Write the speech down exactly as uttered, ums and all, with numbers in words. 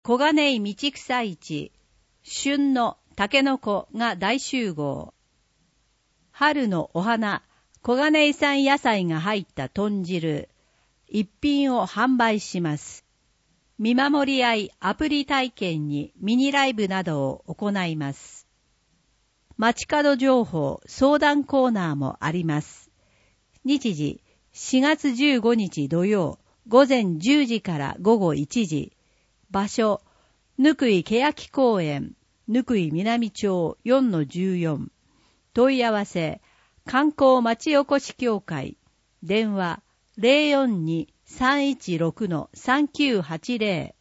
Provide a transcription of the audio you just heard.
小金井道草市、旬のタケノコが大集合。春のお花、小金井産野菜が入った豚汁、一品を販売します。見守り合いアプリ体験にミニライブなどを行います。街角情報相談コーナーもあります。日時しがつじゅうごにち土曜午前じゅうじから午後いちじ。場所ぬくいけやき公園、ぬくい南町 よんのじゅうよん。問い合わせ観光町おこし協会。電話 ゼロよんに さんいちろく さんきゅうはちゼロ